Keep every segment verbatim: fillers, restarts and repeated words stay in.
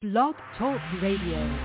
Blog Talk Radio.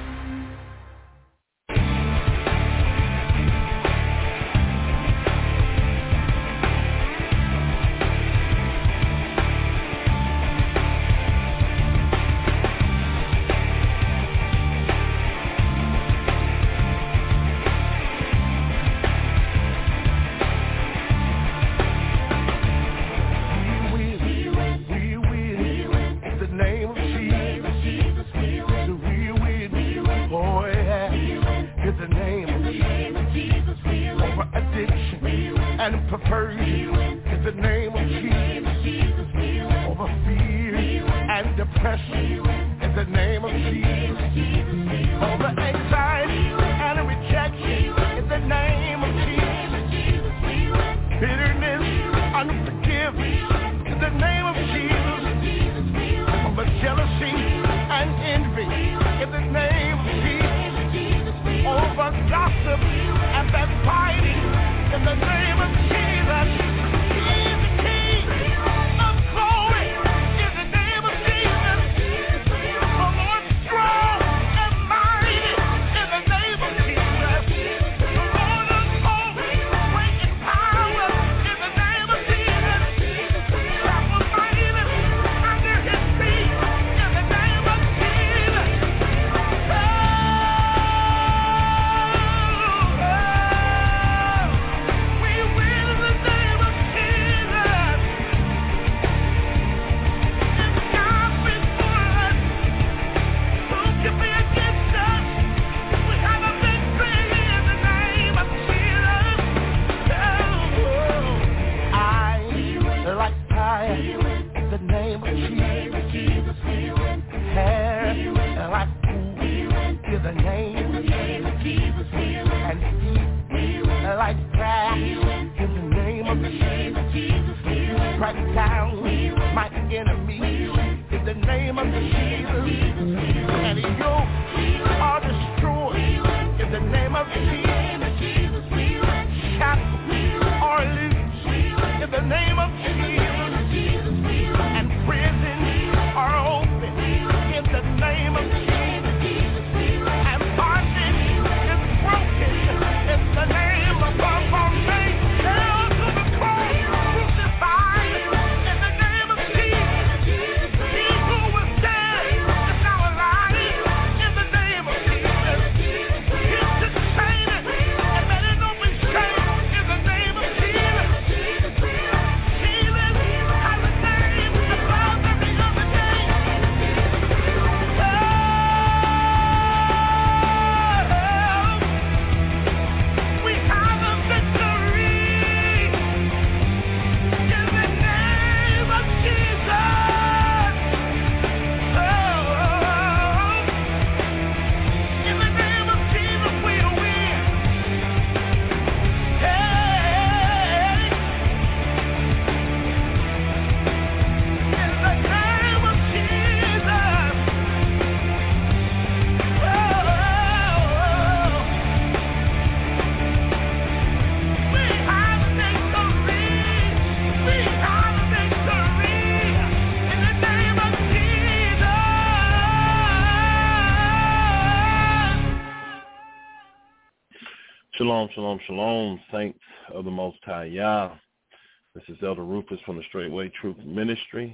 Shalom, shalom, shalom, saints of the Most High Yah. This is Elder Rufus from the Straightway Truth Ministry.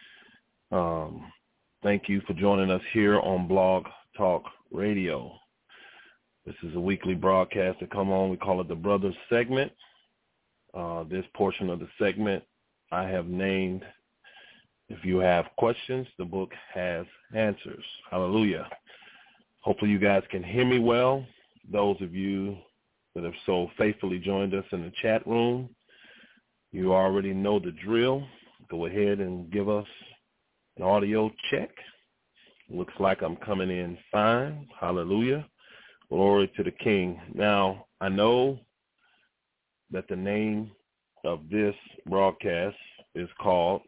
Um, thank you for joining us here on Blog Talk Radio. This is a weekly broadcast that come on. We call it the Brothers segment. Uh, this portion of the segment I have named, if you have questions, the book has answers. Hallelujah. Hopefully you guys can hear me well. Those of you that have so faithfully joined us in the chat room, you already know the drill. Go ahead and give us an audio check. Looks like I'm coming in fine. Hallelujah. Glory to the King. Now, I know that the name of this broadcast is called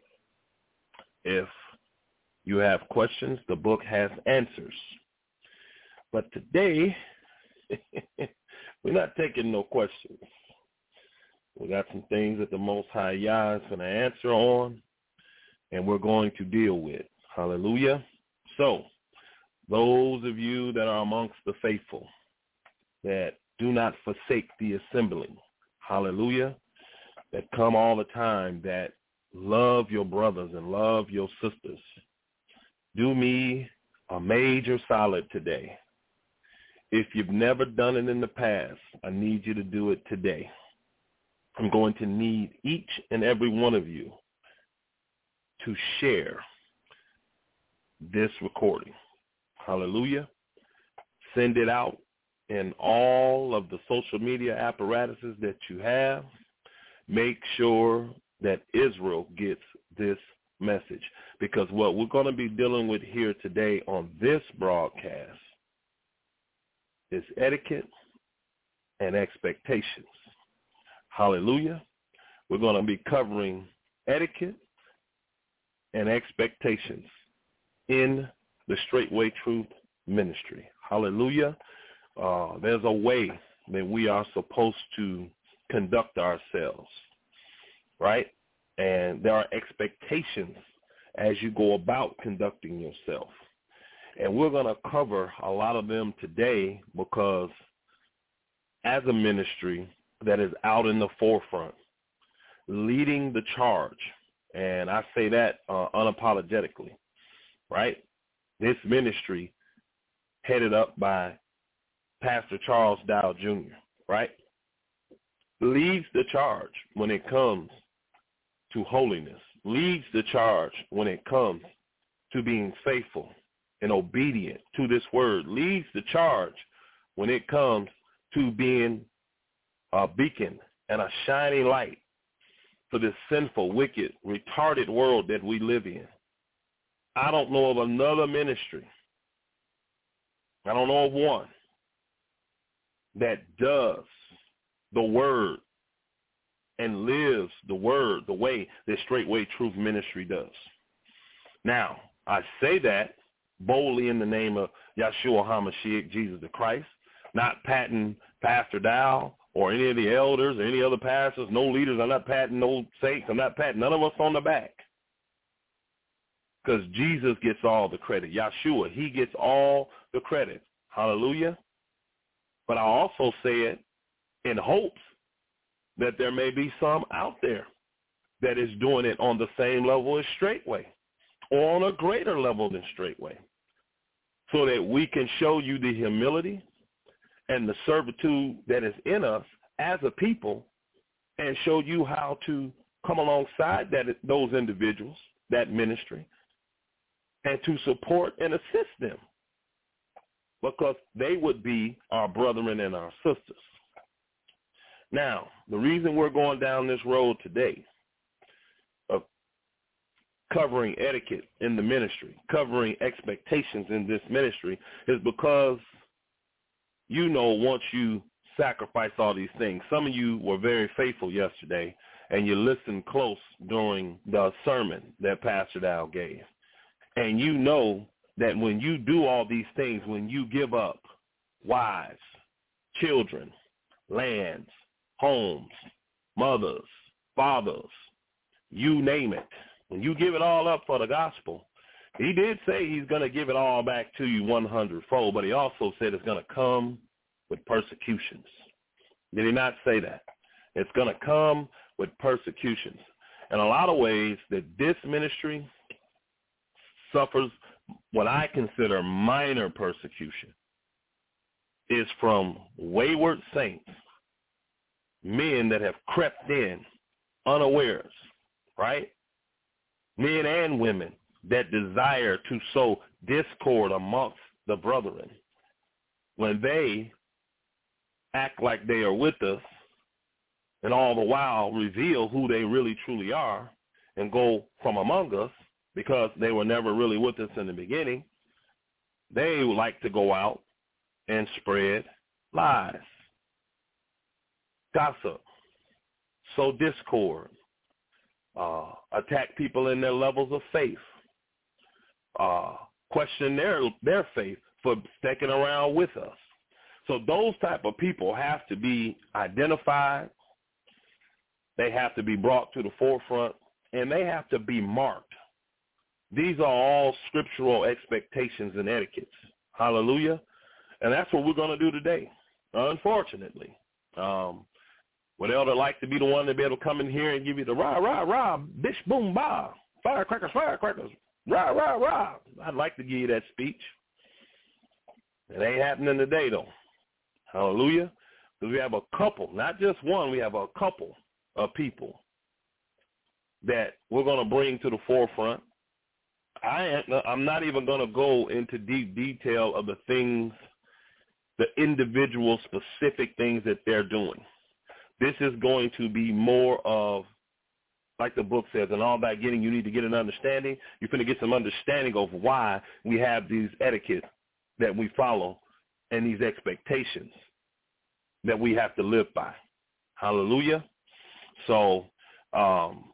If You Have Questions, the Book Has Answers. But today, we're not taking no questions. We got some things that the Most High Yah is going to answer on, and we're going to deal with. Hallelujah. So those of you that are amongst the faithful that do not forsake the assembling, hallelujah, that come all the time, that love your brothers and love your sisters, do me a major solid today. If you've never done it in the past, I need you to do it today. I'm going to need each and every one of you to share this recording. Hallelujah. Send it out in all of the social media apparatuses that you have. Make sure that Israel gets this message, because what we're going to be dealing with here today on this broadcast is etiquette and expectations. Hallelujah. We're going to be covering etiquette and expectations in the Straightway Truth Ministry. Hallelujah. Uh, there's a way that we are supposed to conduct ourselves, right? And there are expectations as you go about conducting yourself. And we're going to cover a lot of them today because as a ministry that is out in the forefront, leading the charge, and I say that uh, unapologetically, right? This ministry headed up by Pastor Charles Dow Junior, right, leads the charge when it comes to holiness, leads the charge when it comes to being faithful and obedient to this word, leads the charge when it comes to being a beacon and a shining light for this sinful, wicked, retarded world that we live in. I don't know of another ministry, I don't know of one, that does the word and lives the word the way that Straightway Truth Ministry does. Now, I say that boldly in the name of Yeshua HaMashiach, Jesus the Christ, not patting Pastor Dow or any of the elders or any other pastors, no leaders. I'm not patting no saints. I'm not patting none of us on the back, because Jesus gets all the credit. Yeshua, he gets all the credit. Hallelujah. But I also say it in hopes that there may be some out there that is doing it on the same level as Straightway or on a greater level than Straightway, so that we can show you the humility and the servitude that is in us as a people and show you how to come alongside that those individuals, that ministry, and to support and assist them, because they would be our brethren and our sisters. Now, the reason we're going down this road today of covering etiquette in the ministry, covering expectations in this ministry, is because, you know, once you sacrifice all these things, some of you were very faithful yesterday and you listened close during the sermon that Pastor Dow gave. And you know that when you do all these things, when you give up wives, children, lands, homes, mothers, fathers, you name it, when you give it all up for the gospel, he did say he's going to give it all back to you one hundred-fold, but he also said it's going to come with persecutions. Did he not say that? It's going to come with persecutions. In a lot of ways, that this ministry suffers what I consider minor persecution is from wayward saints, men that have crept in unawares, right? Men and women that desire to sow discord amongst the brethren when they act like they are with us and all the while reveal who they really truly are and go from among us because they were never really with us in the beginning. They would like to go out and spread lies, gossip, sow discord, uh, attack people in their levels of faith, uh, question their their faith for sticking around with us. So those type of people have to be identified. They have to be brought to the forefront, and they have to be marked. These are all scriptural expectations and etiquettes Hallelujah. And that's what we're going to do today, unfortunately. Um, would Elder like to be the one to be able to come in here and give you the rah, rah, rah, bish, boom, bah, firecrackers, firecrackers, rah, rah, rah. I'd like to give you that speech. It ain't happening today, though. Hallelujah. Because we have a couple, not just one, we have a couple of people that we're going to bring to the forefront. I, I'm not even going to go into deep detail of the things, the individual specific things that they're doing. This is going to be more of, like the book says, and all that getting, you need to get an understanding. You're going to get some understanding of why we have these etiquettes that we follow and these expectations that we have to live by. Hallelujah. So um,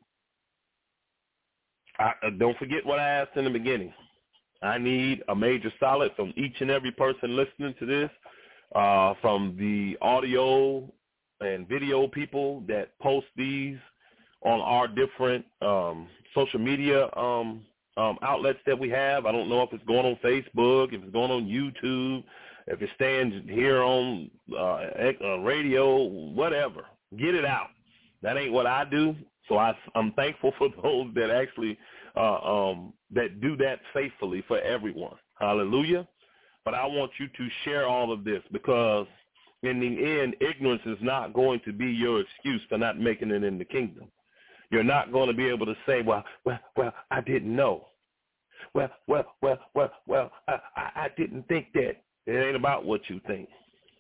I, don't forget what I asked in the beginning. I need a major solid from each and every person listening to this, uh, from the audio and video people that post these on our different um, social media um, um, outlets that we have. I don't know if it's going on Facebook, if it's going on YouTube, if it's staying here on uh, radio, whatever. Get it out. That ain't what I do. So I, I'm thankful for those that actually uh, um, that do that faithfully for everyone. Hallelujah. But I want you to share all of this, because in the end, ignorance is not going to be your excuse for not making it in the kingdom. You're not going to be able to say, well, well, well, I didn't know. Well, well, well, well, well, I, I, I didn't think that. It ain't about what you think.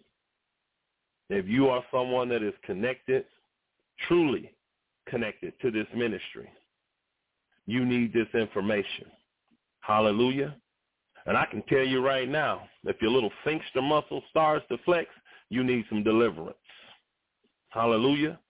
If you are someone that is connected, truly connected to this ministry, you need this information. Hallelujah. And I can tell you right now, if your little sphincter muscle starts to flex, you need some deliverance. Hallelujah.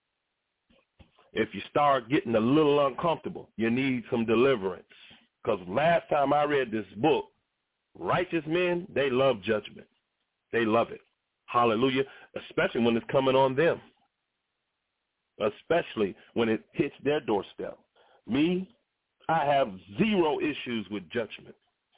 If you start getting a little uncomfortable, you need some deliverance. Because last time I read this book, righteous men, they love judgment. They love it. Hallelujah. Especially when it's coming on them. Especially when it hits their doorstep. Me, I have zero issues with judgment.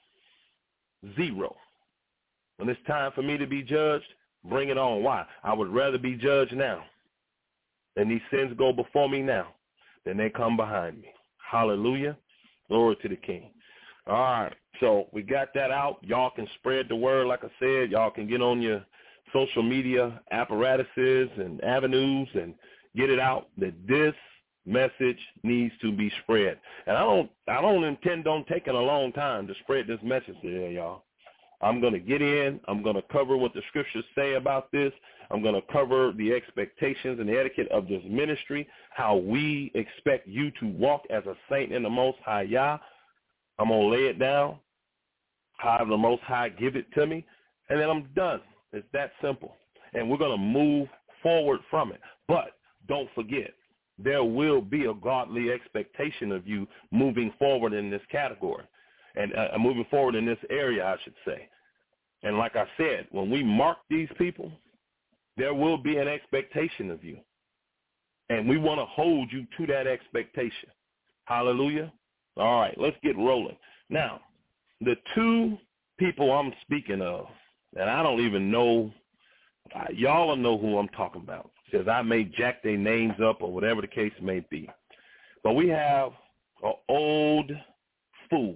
Zero. When it's time for me to be judged, bring it on. Why? I would rather be judged now, and these sins go before me now, than they come behind me. Hallelujah. Glory to the King. All right. So we got that out. Y'all can spread the word. Like I said, y'all can get on your social media apparatuses and avenues and get it out that this message needs to be spread. And I don't I don't intend on taking a long time to spread this message today, y'all. I'm going to get in. I'm going to cover what the scriptures say about this. I'm going to cover the expectations and the etiquette of this ministry, how we expect you to walk as a saint in the Most High Yah. I'm going to lay it down, how the Most High give it to me, and then I'm done. It's that simple. And we're going to move forward from it. But don't forget, there will be a godly expectation of you moving forward in this category. And uh, moving forward in this area, I should say. And like I said, when we mark these people, there will be an expectation of you. And we want to hold you to that expectation. Hallelujah. All right, let's get rolling. Now, the two people I'm speaking of, and I don't even know, y'all will know who I'm talking about, because I may jack their names up or whatever the case may be. But we have an old fool.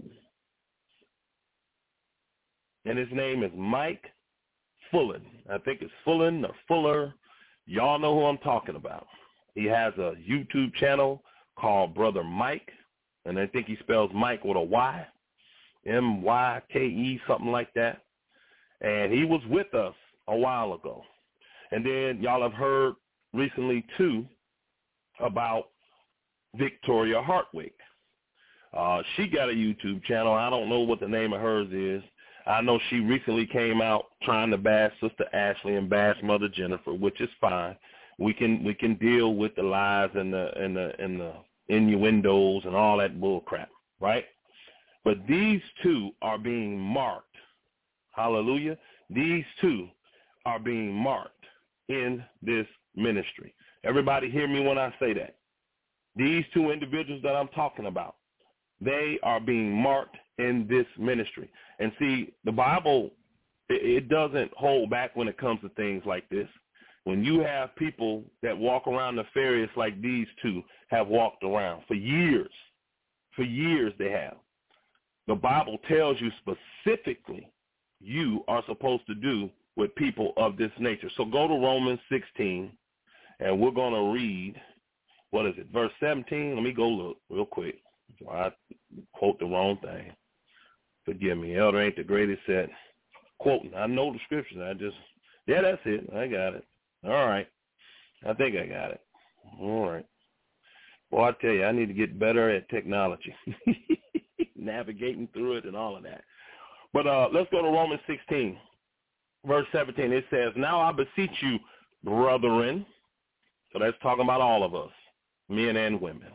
And his name is Mike Fullen. I think it's Fullen or Fuller. Y'all know who I'm talking about. He has a YouTube channel called Brother Mike, and I think he spells Mike with a Y, M Y K E, something like that. And he was with us a while ago. And then y'all have heard recently, too, about Victoria Hartwick. Uh, she got a YouTube channel. I don't know what the name of hers is. I know she recently came out trying to bash Sister Ashley and bash Mother Jennifer, which is fine. We can we can deal with the lies and the and the and the innuendos and all that bull crap, right? But these two are being marked. Hallelujah. These two are being marked in this ministry. Everybody hear me when I say that. These two individuals that I'm talking about, they are being marked in this ministry. And see, the Bible It, it doesn't hold back when it comes to things like this. When you have people that walk around nefarious like these two have walked around for years, for years they have. The Bible tells you specifically you are supposed to do with people of this nature. So go to Romans sixteen, and we're going to read, what is it, verse seventeen? Let me go look real quick. I quote the wrong thing. Forgive me. Elder ain't the greatest at quoting. I know the scriptures. I just, yeah, that's it. I got it. All right. I think I got it. All right. Well, I tell you, I need to get better at technology, navigating through it and all of that. But uh, let's go to Romans sixteen, verse seventeen. It says, now I beseech you, brethren. So that's talking about all of us, men and women.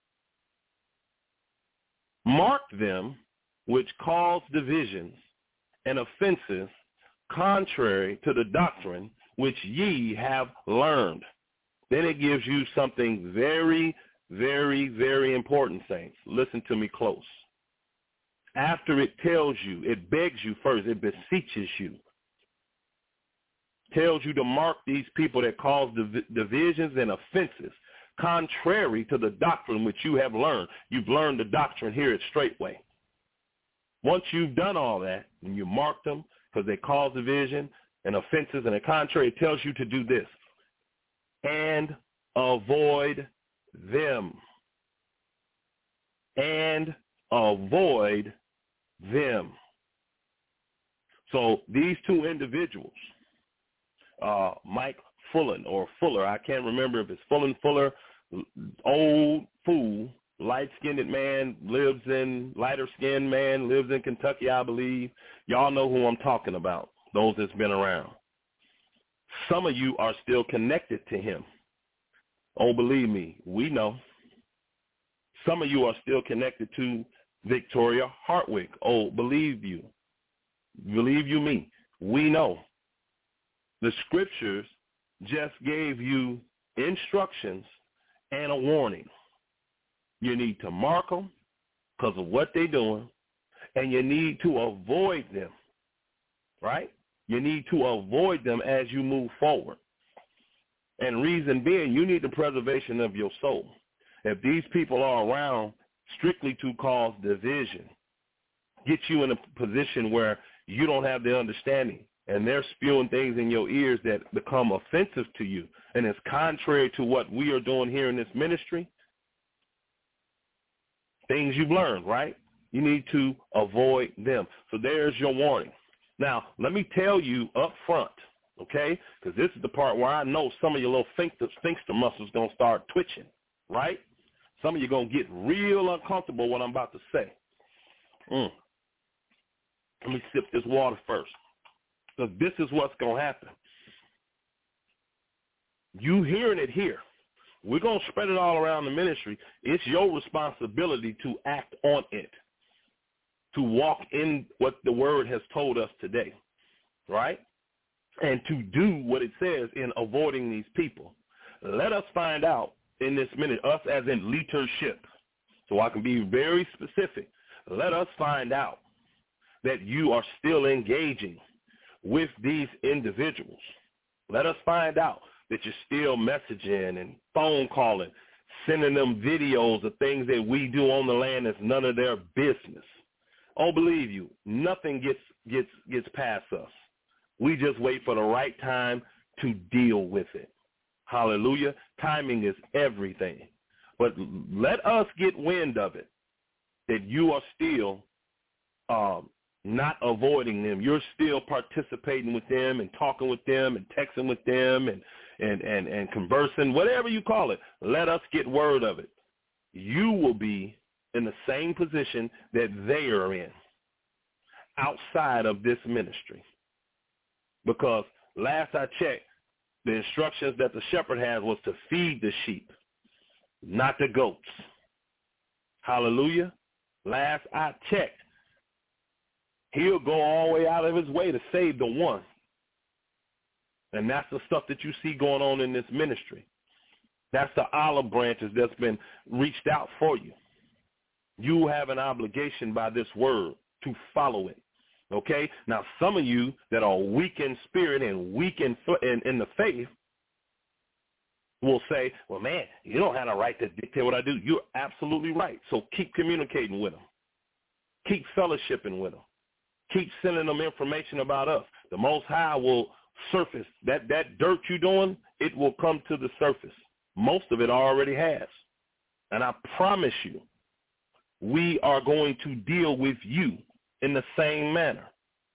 Mark them which cause divisions and offenses contrary to the doctrine which ye have learned. Then it gives you something very, very, very important, saints. Listen to me close. After it tells you, it begs you first, it beseeches you, tells you to mark these people that cause div- divisions and offenses contrary to the doctrine which you have learned. You've learned the doctrine here at Straightway. Once you've done all that, and you mark them because they cause division and offenses and the contrary, it tells you to do this. And avoid them. And avoid them. So these two individuals, uh, Mike Fullen or Fuller, I can't remember if it's Fullen Fuller, old fool, light-skinned man, lives in, lighter-skinned man, lives in Kentucky, I believe. Y'all know who I'm talking about, those that's been around. Some of you are still connected to him. Oh, believe me, we know. Some of you are still connected to Victoria Hartwick. Oh, believe you. Believe you me. We know. The scriptures just gave you instructions and a warning. You need to mark them because of what they're doing, and you need to avoid them, right? You need to avoid them as you move forward. And reason being, you need the preservation of your soul. If these people are around strictly to cause division, get you in a position where you don't have the understanding, and they're spewing things in your ears that become offensive to you, and it's contrary to what we are doing here in this ministry, things you've learned, right? You need to avoid them. So there's your warning. Now, let me tell you up front, okay, because this is the part where I know some of your little sphincter, sphincter muscles going to start twitching, right? Some of you are going to get real uncomfortable what I'm about to say. Mm. Let me sip this water first, because this is what's going to happen. You hearing it here. We're going to spread it all around the ministry. It's your responsibility to act on it, to walk in what the word has told us today, right? And to do what it says in avoiding these people. Let us find out in this minute, us as in leadership, so I can be very specific. Let us find out that you are still engaging with these individuals. Let us find out that you're still messaging and phone calling, sending them videos of things that we do on the land that's none of their business. Oh, believe you, nothing gets gets gets past us. We just wait for the right time to deal with it. Hallelujah. Timing is everything. But let us get wind of it, that you are still um, not avoiding them. You're still participating with them and talking with them and texting with them and, and, and, and conversing, whatever you call it. Let us get word of it. You will be in the same position that they are in outside of this ministry. Because last I checked, the instructions that the shepherd had was to feed the sheep, not the goats. Hallelujah. Last I checked, he'll go all the way out of his way to save the one. And that's the stuff that you see going on in this ministry. That's the olive branches that's been reached out for you. You have an obligation by this word to follow it. Okay? Now, some of you that are weak in spirit and weak in, in, in the faith will say, well, man, you don't have a right to dictate what I do. You're absolutely right. So keep communicating with them. Keep fellowshipping with them. Keep sending them information about us. The Most High will surface. That, that dirt you're doing, it will come to the surface. Most of it already has. And I promise you, we are going to deal with you in the same manner,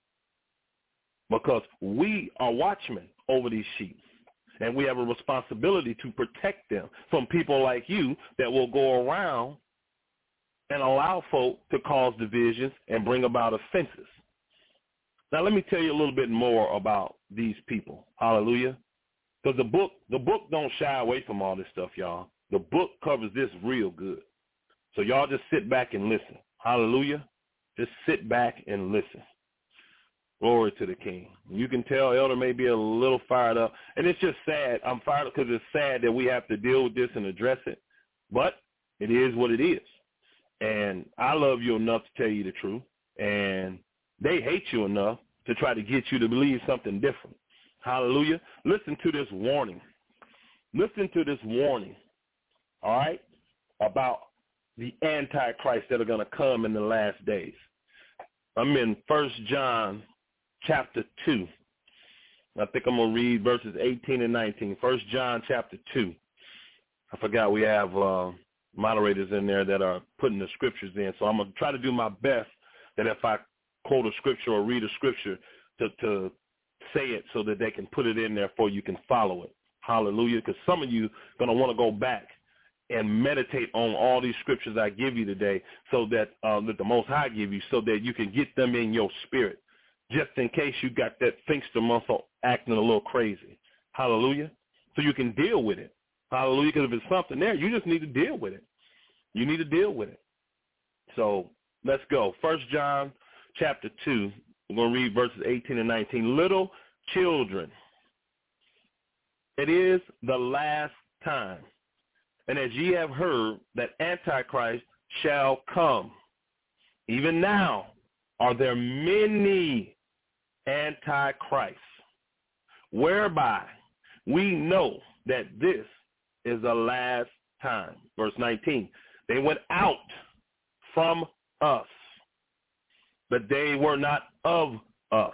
because we are watchmen over these sheep, and we have a responsibility to protect them from people like you that will go around and allow folk to cause divisions and bring about offenses. Now, let me tell you a little bit more about these people. Hallelujah. Because the book, the book don't shy away from all this stuff, y'all. The book covers this real good. So y'all just sit back and listen. Hallelujah. Just sit back and listen. Glory to the King. You can tell Elder may be a little fired up. And it's just sad. I'm fired up because it's sad that we have to deal with this and address it. But it is what it is. And I love you enough to tell you the truth. And they hate you enough to try to get you to believe something different. Hallelujah. Listen to this warning. Listen to this warning, all right, about the Antichrist that are going to come in the last days. I'm in First John chapter two. I think I'm going to read verses eighteen and nineteen. First John chapter two. I forgot we have uh, moderators in there that are putting the scriptures in, so I'm going to try to do my best that if I quote a scripture or read a scripture to, to say it so that they can put it in there for you can follow it. Hallelujah. Because some of you are going to want to go back and meditate on all these scriptures I give you today so that, uh, that the Most High give you, so that you can get them in your spirit, just in case you got that Pfingster muscle acting a little crazy. Hallelujah. So you can deal with it. Hallelujah. Because if it's something there, you just need to deal with it. You need to deal with it. So let's go. First John chapter two. We're going to read verses eighteen and nineteen. Little children, it is the last time. And as ye have heard that Antichrist shall come, even now are there many Antichrists, whereby we know that this is the last time. Verse nineteen, they went out from us, but they were not of us.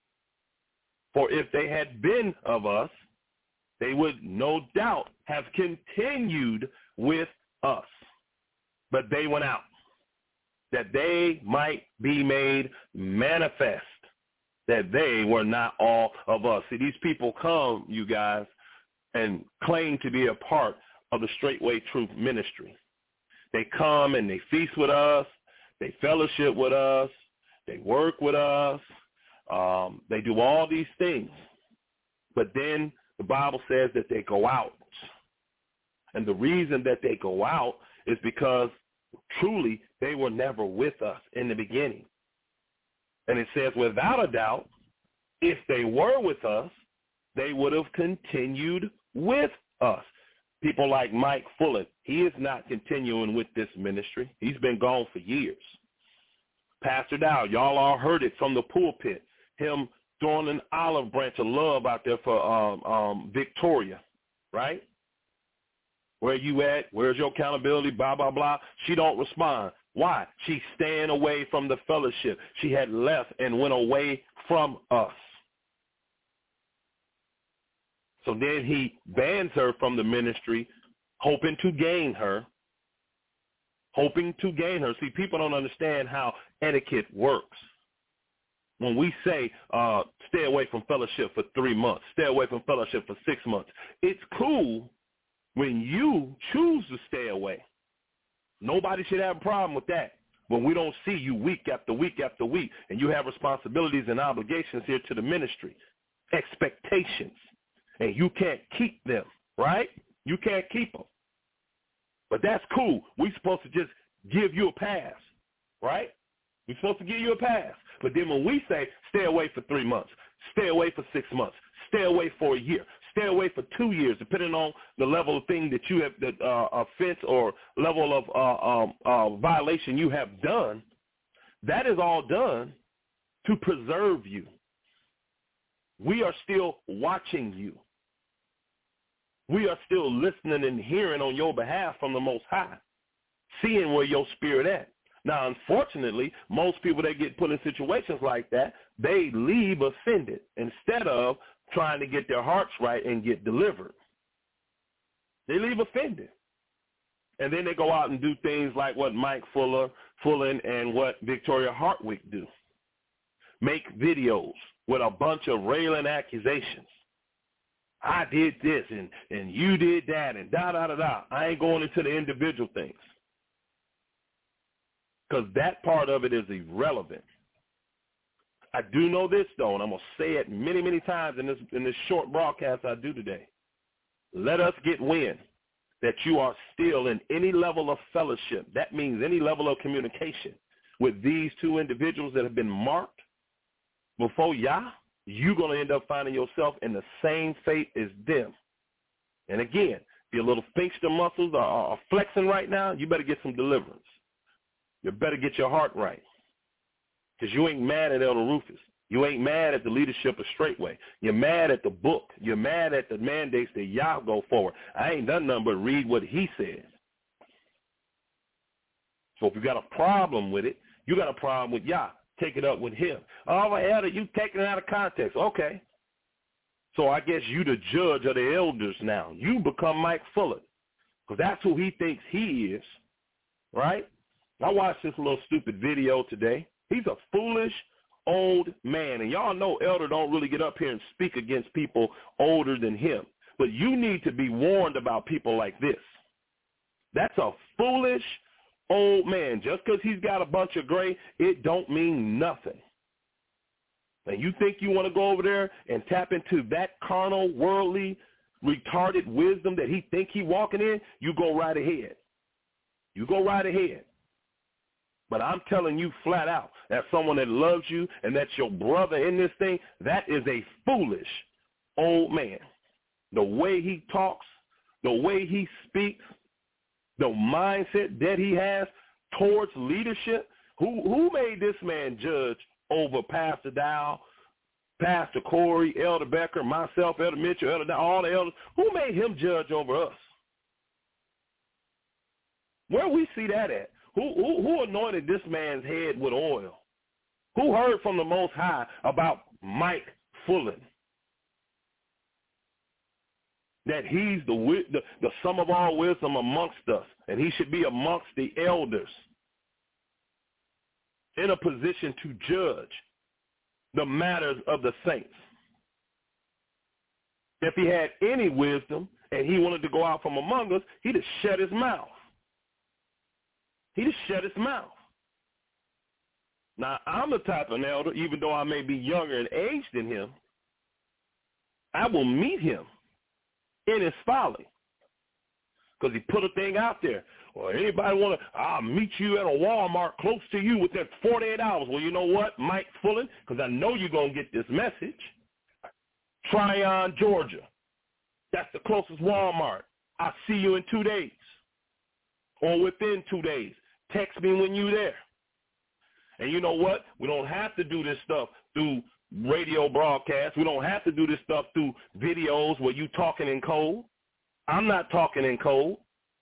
For if they had been of us, they would no doubt have continued with us. But they went out, that they might be made manifest that they were not all of us. See, these people come, you guys, and claim to be a part of the Straightway Truth Ministry. They come and they feast with us. They fellowship with us. They work with us. Um, they do all these things. But then the Bible says that they go out. And the reason that they go out is because truly they were never with us in the beginning. And it says, without a doubt, if they were with us, they would have continued with us. People like Mike Fuller, he is not continuing with this ministry. He's been gone for years. Pastor Dow, y'all all heard it from the pulpit, him throwing an olive branch of love out there for um, um, Victoria, right? Where you at? Where's your accountability? Blah, blah, blah. She don't respond. Why? She's staying away from the fellowship. She had left and went away from us. So then he bans her from the ministry, hoping to gain her, hoping to gain her. See, people don't understand how etiquette works. When we say uh, stay away from fellowship for three months, stay away from fellowship for six months, it's cool when you choose to stay away. Nobody should have a problem with that. When we don't see you week after week after week, and you have responsibilities and obligations here to the ministry, expectations, and you can't keep them, right? You can't keep them. But that's cool. We're supposed to just give you a pass, right? We're supposed to give you a pass. But then when we say stay away for three months, stay away for six months, stay away for a year, stay away for two years, depending on the level of thing that you have, the uh, offense or level of uh, um, uh, violation you have done, that is all done to preserve you. We are still watching you. We are still listening and hearing on your behalf from the Most High, seeing where your spirit at. Now, unfortunately, most people that get put in situations like that, they leave offended instead of trying to get their hearts right and get delivered. They leave offended. And then they go out and do things like what Mike Fuller, Fullen and what Victoria Hartwick do. Make videos with a bunch of railing accusations. I did this and, and you did that and da-da-da-da. I ain't going into the individual things because that part of it is irrelevant. I do know this, though, and I'm going to say it many, many times in this, in this short broadcast I do today. Let us get wind that you are still in any level of fellowship. That means any level of communication with these two individuals that have been marked before Yah. You're going to end up finding yourself in the same fate as them. And again, if your little sphincter muscles are, are flexing right now, you better get some deliverance. You better get your heart right. Because you ain't mad at Elder Rufus. You ain't mad at the leadership of Straightway. You're mad at the book. You're mad at the mandates that Yah go forward. I ain't done nothing but read what he says. So if you got a problem with it, you got a problem with Yah. Take it up with him. Oh, my elder, you taking it out of context. Okay. So I guess you the judge of the elders now. You become Mike Fuller because that's who he thinks he is, right? I watched this little stupid video today. He's a foolish old man. And y'all know Elder don't really get up here and speak against people older than him. But you need to be warned about people like this. That's a foolish old man. Just because he's got a bunch of gray, it don't mean nothing. And you think you want to go over there and tap into that carnal, worldly, retarded wisdom that he think he walking in, you go right ahead. You go right ahead. But I'm telling you flat out, as someone that loves you and that's your brother in this thing, that is a foolish old man. The way he talks, the way he speaks, the mindset that he has towards leadership. Who who made this man judge over Pastor Dow, Pastor Corey, Elder Becker, myself, Elder Mitchell, Elder Dow, all the elders? Who made him judge over us? Where we see that at? Who, who, who anointed this man's head with oil? Who heard from the Most High about Mike Fullen? That he's the, the the sum of all wisdom amongst us, and he should be amongst the elders in a position to judge the matters of the saints. If he had any wisdom and he wanted to go out from among us, he'd have shut his mouth. He'd have shut his mouth. Now, I'm the type of elder, even though I may be younger in age than him, I will meet him in his folly, because he put a thing out there. Well, anybody want to, I'll meet you at a Walmart close to you within forty-eight hours. Well, you know what, Mike Fullen, because I know you're going to get this message. Tryon, Georgia. That's the closest Walmart. I'll see you in two days or within two days. Text me when you're there. And you know what? We don't have to do this stuff through radio broadcasts. We don't have to do this stuff through videos where you talking in code. I'm not talking in code.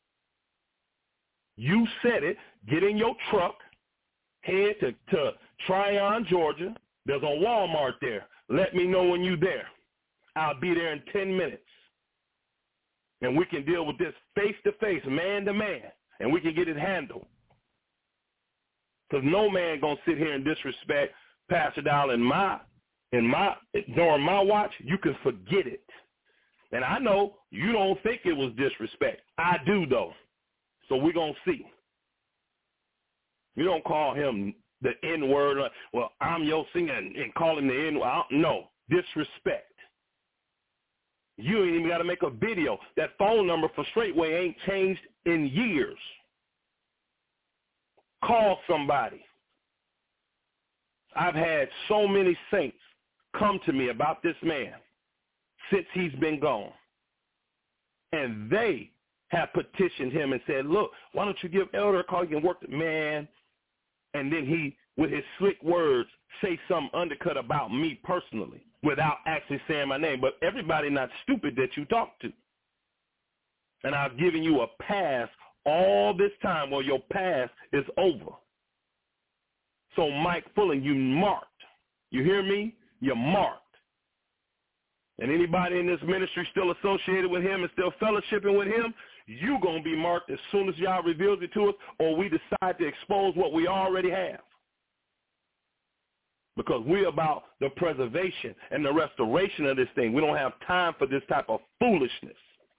You said it. Get in your truck. Head to, to Tryon, Georgia. There's a Walmart there. Let me know when you're there. I'll be there in ten minutes. And we can deal with this face-to-face, man-to-man. And we can get it handled. Because no man going to sit here and disrespect Pastor Dow in my, in my, during my watch. You can forget it. And I know you don't think it was disrespect. I do, though. So we're going to see. You don't call him the N-word. Or, well, I'm your singer and, and call him the N-word. No, disrespect. You ain't even got to make a video. That phone number for Straightway ain't changed in years. Call somebody. I've had so many saints come to me about this man since he's been gone. And they have petitioned him and said, look, why don't you give Elder a call? You can work the man. And then he with his slick words, say something undercut about me personally without actually saying my name. But everybody not stupid that you talk to. And I've given you a pass all this time. Well, your pass is over. So Mike Fullen, you marked. You hear me? You're marked. And anybody in this ministry still associated with him and still fellowshipping with him, you're going to be marked as soon as y'all reveals it to us, or we decide to expose what we already have. Because we're about the preservation and the restoration of this thing. We don't have time for this type of foolishness.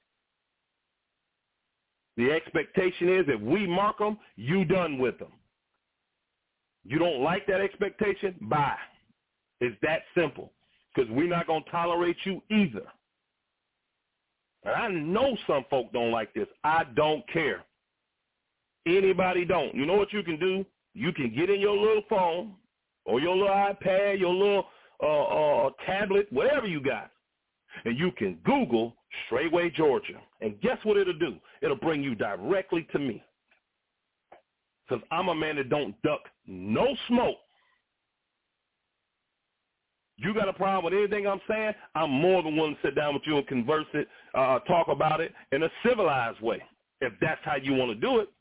The expectation is if we mark them, you done with them. You don't like that expectation? Bye. It's that simple. Because we're not going to tolerate you either. And I know some folk don't like this. I don't care. Anybody don't. You know what you can do? You can get in your little phone or your little iPad, your little uh, uh, tablet, whatever you got, and you can Google Straightway Georgia. And guess what it'll do? It'll bring you directly to me. Because I'm a man that don't duck no smoke. You got a problem with anything I'm saying, I'm more than willing to sit down with you and converse it, uh, talk about it in a civilized way, if that's how you want to do it.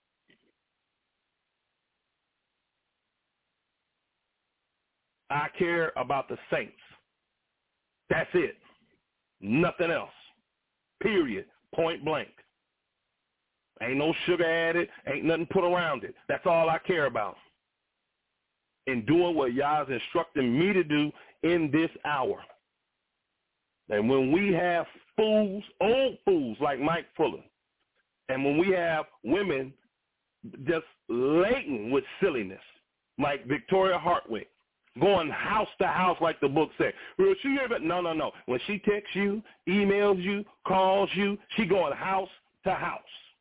I care about the saints. That's it. Nothing else. Period. Point blank. Ain't no sugar added. Ain't nothing put around it. That's all I care about. In doing what y'all's instructing me to do in this hour. And when we have fools, old fools like Mike Fullen, and when we have women just laden with silliness like Victoria Hartwick, going house to house like the book said. Well, she no, no, no. When she texts you, emails you, calls you, she going house to house.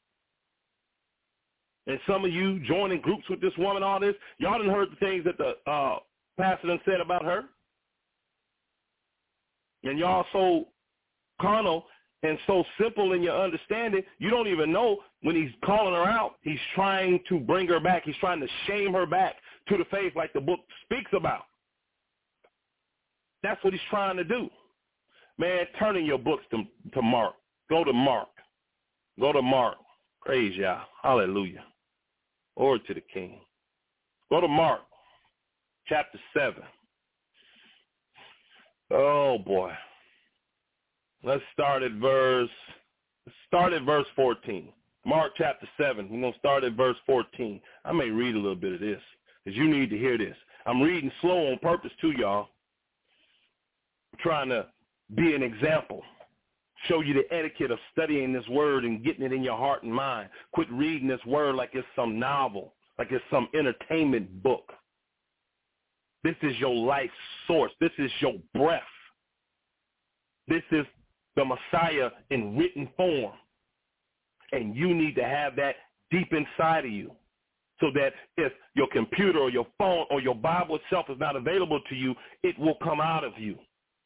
And some of you joining groups with this woman, all this, y'all done heard the things that the uh, pastor done said about her. And y'all so carnal and so simple in your understanding, you don't even know when he's calling her out, he's trying to bring her back. He's trying to shame her back to the faith like the book speaks about. That's what he's trying to do. Man, turn in your books to, to Mark. Go to Mark. Go to Mark. Praise Yah. Hallelujah. Glory to the King. Go to Mark, chapter seven. Oh, boy. Let's start at verse, let's start at verse fourteen. Mark chapter seven. We're going to start at verse fourteen. I may read a little bit of this because you need to hear this. I'm reading slow on purpose too, y'all. I'm trying to be an example. Show you the etiquette of studying this word and getting it in your heart and mind. Quit reading this word like it's some novel, like it's some entertainment book. This is your life source. This is your breath. This is the Messiah in written form. And you need to have that deep inside of you so that if your computer or your phone or your Bible itself is not available to you, it will come out of you.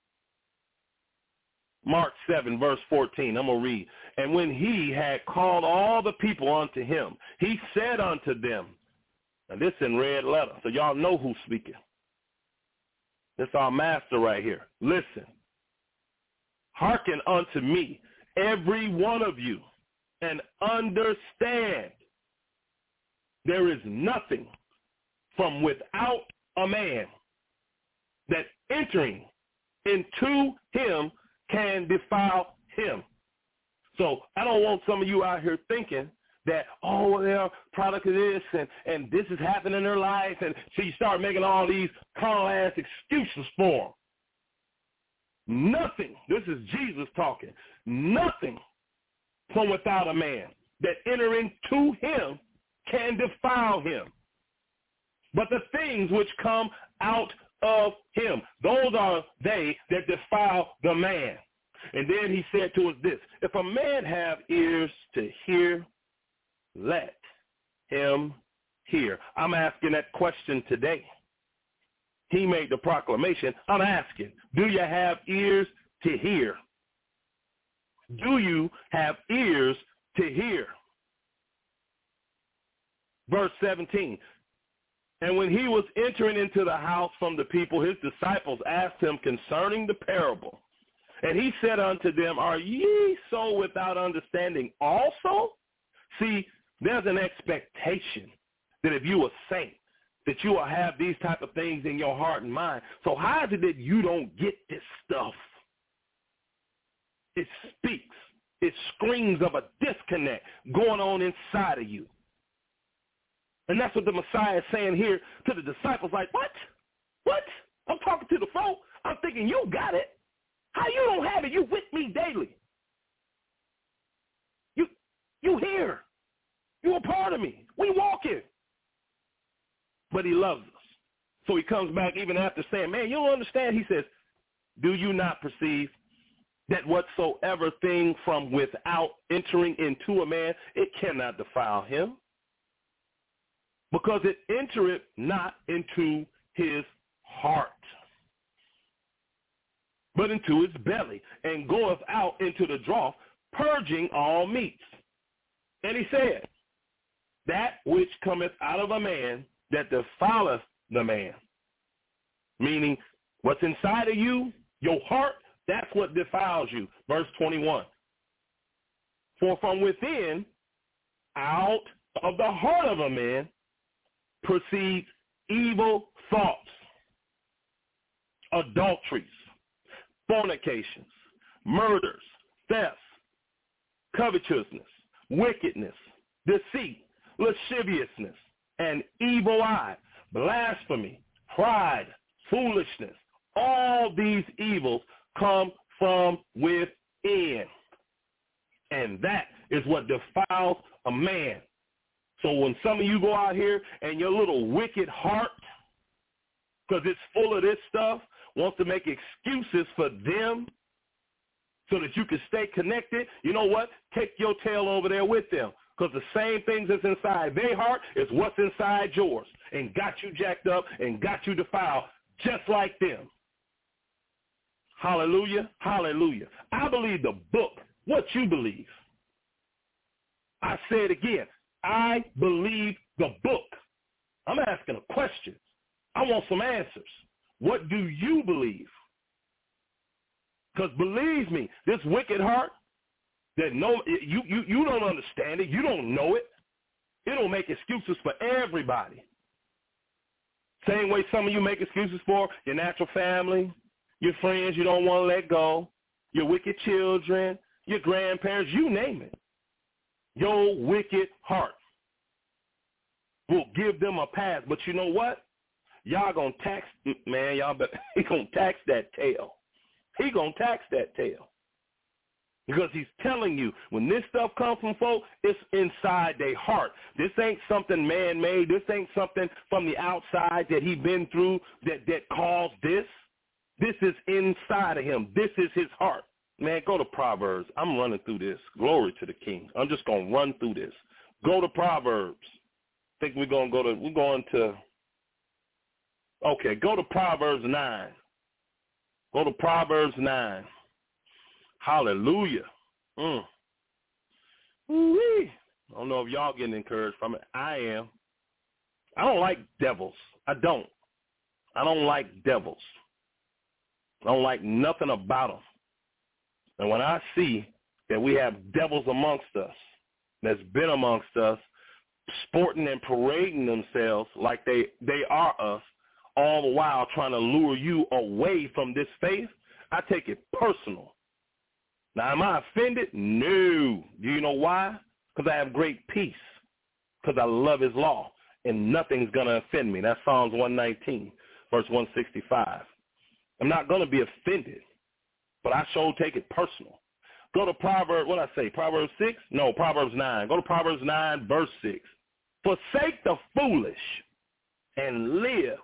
Mark seven, verse fourteen, I'm going to read. And when he had called all the people unto him, he said unto them, and this in red letter, so y'all know who's speaking. This is our master right here. Listen, hearken unto me, every one of you, and understand there is nothing from without a man that entering into him can defile him. So I don't want some of you out here thinking that, oh, well, they're a product of this, and, and this is happening in their life, and so you start making all these carnal-ass excuses for them. Nothing, this is Jesus talking, nothing from without a man that entering to him can defile him. But the things which come out of him, those are they that defile the man. And then he said to us this, if a man have ears to hear, let him hear. I'm asking that question today. He made the proclamation. I'm asking, do you have ears to hear? Do you have ears to hear? Verse seventeen, And when he was entering into the house from the people, his disciples asked him concerning the parable. And he said unto them, are ye so without understanding also? See, there's an expectation that if you are saint, that you will have these type of things in your heart and mind. So how is it that you don't get this stuff? It speaks. It screams of a disconnect going on inside of you. And that's what the Messiah is saying here to the disciples, like, what? What? I'm talking to the folk. I'm thinking you got it. How you don't have it? You with me daily. You you here. You a part of me. We walking. But he loves us. So he comes back even after saying, man, you don't understand. He says, do you not perceive that whatsoever thing from without entering into a man, it cannot defile him? Because it entereth not into his heart, but into his belly, and goeth out into the draught, purging all meats. And he said, that which cometh out of a man, that defileth the man. Meaning, what's inside of you, your heart, that's what defiles you. Verse twenty-one. For from within, out of the heart of a man, proceeds evil thoughts, adulteries, fornications, murders, thefts, covetousness, wickedness, deceit, lasciviousness, and evil eye, blasphemy, pride, foolishness. All these evils come from within. And that is what defiles a man. So when some of you go out here and your little wicked heart, because it's full of this stuff, wants to make excuses for them so that you can stay connected, you know what? Take your tail over there with them. Because the same things that's inside their heart is what's inside yours and got you jacked up and got you defiled just like them. Hallelujah, hallelujah. I believe the book, what you believe. I say it again. I believe the book. I'm asking a question. I want some answers. What do you believe? Because believe me, this wicked heart, that no, you, you, you don't understand it. You don't know it. It'll make excuses for everybody. Same way some of you make excuses for your natural family, your friends you don't want to let go, your wicked children, your grandparents, you name it. Your wicked heart will give them a pass. But you know what? Y'all going to tax, man, y'all bet, he going to tax that tail. He going to tax that tail. Because he's telling you, when this stuff comes from folk, it's inside their heart. This ain't something man-made. This ain't something from the outside that he been through that, that caused this. This is inside of him. This is his heart. Man, go to Proverbs. I'm running through this. Glory to the King. I'm just going to run through this. Go to Proverbs. I think we're going to go to, we're going to, okay, go to Proverbs nine. Go to Proverbs nine. Hallelujah. Mm. Ooh-wee. I don't know if y'all getting encouraged from it. I am. I don't like devils. I don't. I don't like devils. I don't like nothing about them. And when I see that we have devils amongst us, that's been amongst us, sporting and parading themselves like they, they are us, all the while trying to lure you away from this faith, I take it personal. Now, am I offended? No. Do you know why? Because I have great peace, because I love his law, and nothing's going to offend me. That's Psalms one nineteen, verse one sixty-five. I'm not going to be offended, but I sure take it personal. Go to Proverbs, what did I say, Proverbs six? No, Proverbs nine. Go to Proverbs nine, verse six. Forsake the foolish and live,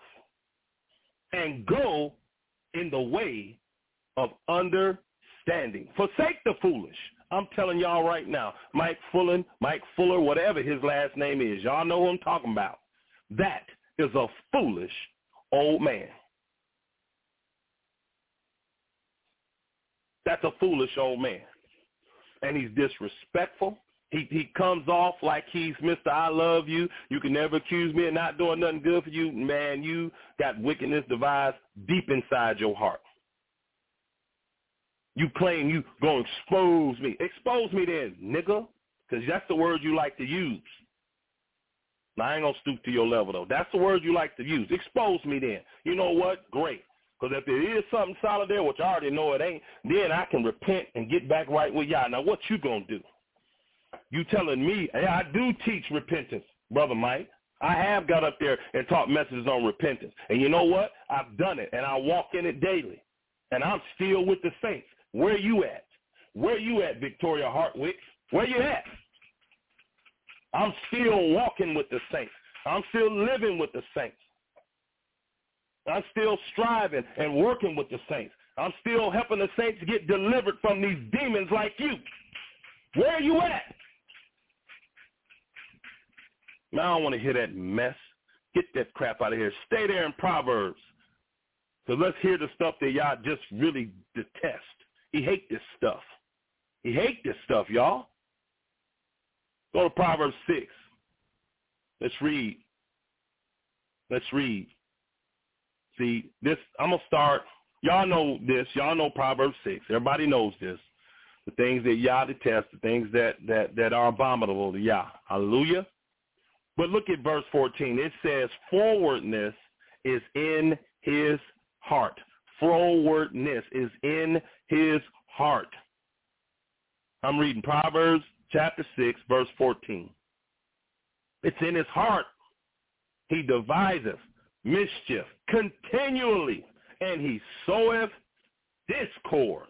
and go in the way of understanding. Forsake the foolish. I'm telling y'all right now, Mike Fuller, Mike Fuller, whatever his last name is, y'all know who I'm talking about. That is a foolish old man. That's a foolish old man. And he's disrespectful. He he comes off like he's Mister I love you. You can never accuse me of not doing nothing good for you. Man, you got wickedness devised deep inside your heart. You claim you going to expose me. Expose me then, nigga, because that's the word you like to use. Now, I ain't going to stoop to your level, though. That's the word you like to use. Expose me then. You know what? Great. Because if there is something solid there, which I already know it ain't, then I can repent and get back right with y'all. Now, what you going to do? You telling me, hey, I do teach repentance, Brother Mike. I have got up there and taught messages on repentance. And you know what? I've done it, and I walk in it daily. And I'm still with the saints. Where you at? Where you at, Victoria Hartwick? Where you at? I'm still walking with the saints. I'm still living with the saints. I'm still striving and working with the saints. I'm still helping the saints get delivered from these demons like you. Where are you at? Man, I don't want to hear that mess. Get that crap out of here. Stay there in Proverbs. So let's hear the stuff that y'all just really detest. He hate this stuff. He hate this stuff, y'all. Go to Proverbs six. Let's read. Let's read. See, this, I'm going to start. Y'all know this. Y'all know Proverbs six. Everybody knows this. The things that Yah detest, the things that, that, that are abominable to Yah. Hallelujah. But look at verse fourteen. It says, forwardness is in his heart. Forwardness is in his heart. I'm reading Proverbs chapter six, verse fourteen. It's in his heart. He deviseth mischief continually, and he soweth discord.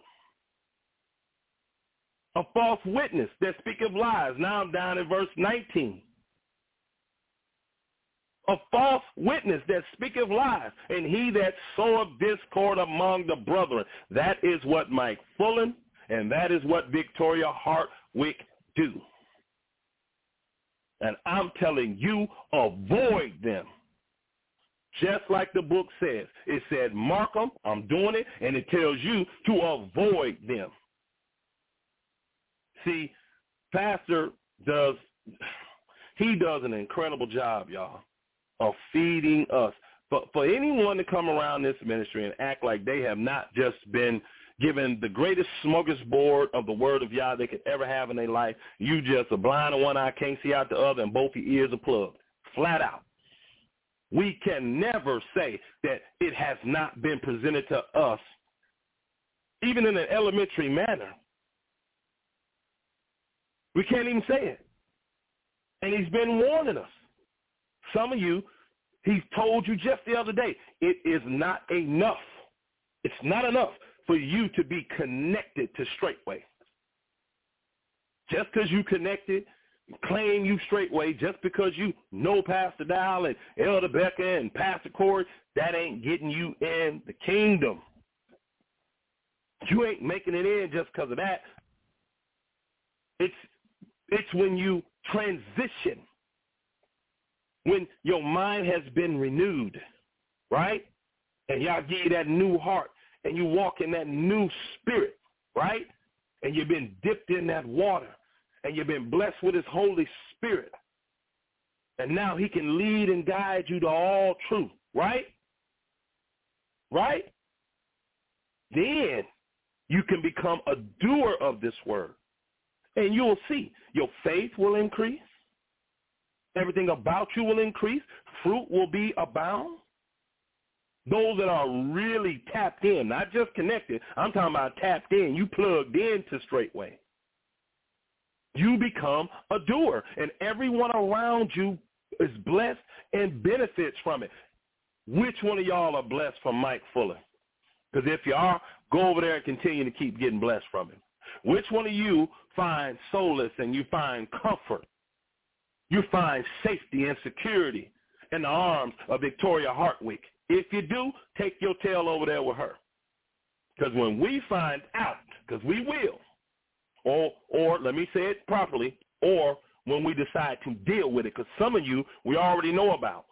A false witness that speaketh lies. Now I'm down in verse nineteen. A false witness that speaketh lies, and he that soweth discord among the brethren. That is what Mike Fullen and that is what Victoria Hartwick do. And I'm telling you, avoid them. Just like the book says. It said, mark them, I'm doing it, and it tells you to avoid them. See, Pastor does, he does an incredible job, y'all, of feeding us. But for anyone to come around this ministry and act like they have not just been given the greatest smorgasbord of the word of Yah they could ever have in their life, you just are blind in one eye, can't see out the other, and both your ears are plugged. Flat out. We can never say that it has not been presented to us, even in an elementary manner. We can't even say it. And he's been warning us. Some of you, he's told you just the other day, it is not enough. It's not enough for you to be connected to Straightway. Just because you connected, claim you Straightway, just because you know Pastor Dow and Elder Becca and Pastor Corey, that ain't getting you in the kingdom. You ain't making it in just because of that. It's it's when you transition, when your mind has been renewed, right? And y'all give you that new heart, and you walk in that new spirit, right? And you've been dipped in that water, and you've been blessed with his Holy Spirit. And now he can lead and guide you to all truth, right? Right? Then you can become a doer of this word. And you'll see your faith will increase. Everything about you will increase. Fruit will be abound. Those that are really tapped in, not just connected, I'm talking about tapped in. You plugged into Straightway. You become a doer, and everyone around you is blessed and benefits from it. Which one of y'all are blessed from Mike Fuller? Because if you are, go over there and continue to keep getting blessed from him. Which one of you find solace and you find comfort? You find safety and security in the arms of Victoria Hartwick. If you do, take your tail over there with her. Because when we find out, because we will, or, or let me say it properly, or when we decide to deal with it, because some of you we already know about.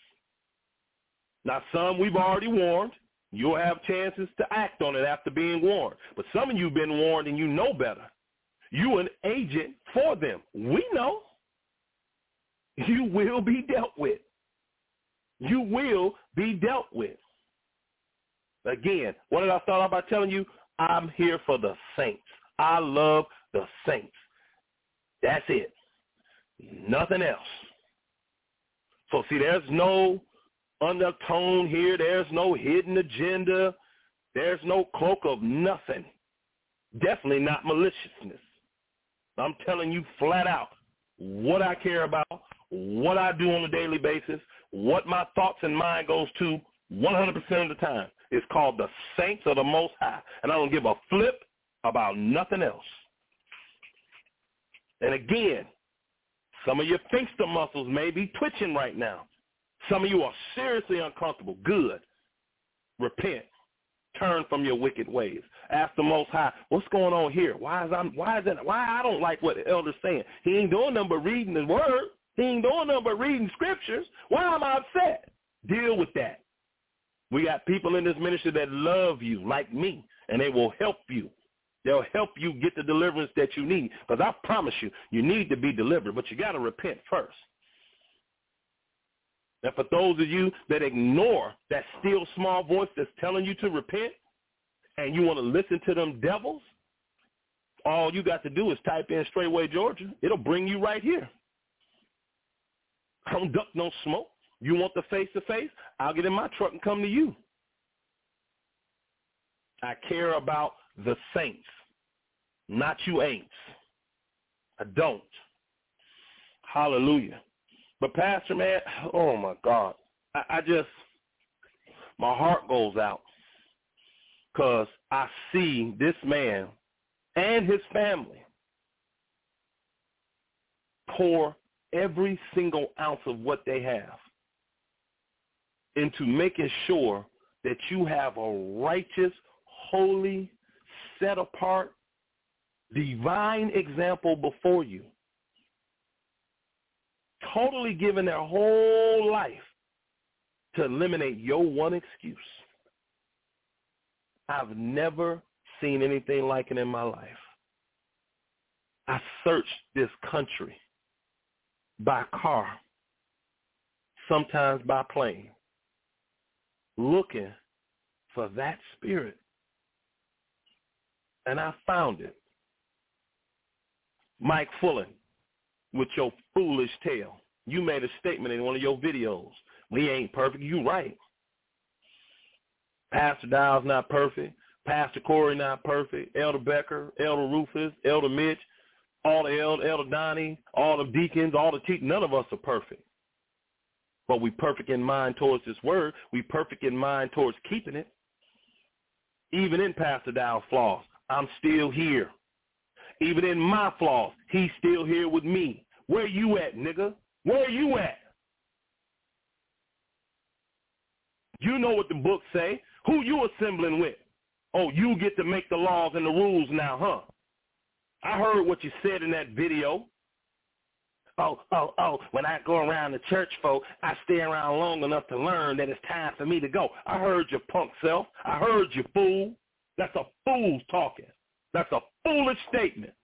Now, some we've already warned. You'll have chances to act on it after being warned. But some of you have been warned and you know better. You an agent for them. We know. You will be dealt with. You will be dealt with. Again, what did I start off by telling you? I'm here for the saints. I love the saints. That's it. Nothing else. So see, there's no undertone here. There's no hidden agenda. There's no cloak of nothing. Definitely not maliciousness. I'm telling you flat out what I care about, what I do on a daily basis, what my thoughts and mind goes to one hundred percent of the time. It's called the saints of the Most High. And I don't give a flip about nothing else. And again, some of your finger muscles may be twitching right now. Some of you are seriously uncomfortable. Good. Repent. Turn from your wicked ways. Ask the Most High, what's going on here? Why is I why is that why I don't like what the elder's saying? He ain't doing nothing but reading his word. He ain't doing nothing but reading scriptures. Why am I upset? Deal with that. We got people in this ministry that love you like me, and they will help you. They'll help you get the deliverance that you need. Because I promise you, you need to be delivered, but you got to repent first. And for those of you that ignore that still small voice that's telling you to repent, and you want to listen to them devils, all you got to do is type in Straightway Georgia. It'll bring you right here. I don't duck no smoke. You want the face-to-face? I'll get in my truck and come to you. I care about the saints, not you ain'ts. I don't. Hallelujah. But Pastor, man, oh, my God. I, I just, my heart goes out because I see this man and his family pour every single ounce of what they have into making sure that you have a righteous, holy, set apart, divine example before you. Totally giving their whole life to eliminate your one excuse. I've never seen anything like it in my life. I searched this country by car, sometimes by plane, looking for that spirit. And I found it. Mike Fullen, with your foolish tale. You made a statement in one of your videos. We ain't perfect. You right. Pastor Dow's not perfect. Pastor Corey not perfect. Elder Becker, Elder Rufus, Elder Mitch, all the Elder, Elder Donnie, all the deacons, all the teachers. None of us are perfect. But we perfect in mind towards this word. We perfect in mind towards keeping it. Even in Pastor Dow's flaws, I'm still here. Even in my flaws, he's still here with me. Where you at, nigga? Where you at? You know what the books say. Who you assembling with? Oh, you get to make the laws and the rules now, huh? I heard what you said in that video. Oh, oh, oh, when I go around the church, folk, I stay around long enough to learn that it's time for me to go. I heard your punk self. I heard you, fool. That's a fool talking. That's a foolish statement.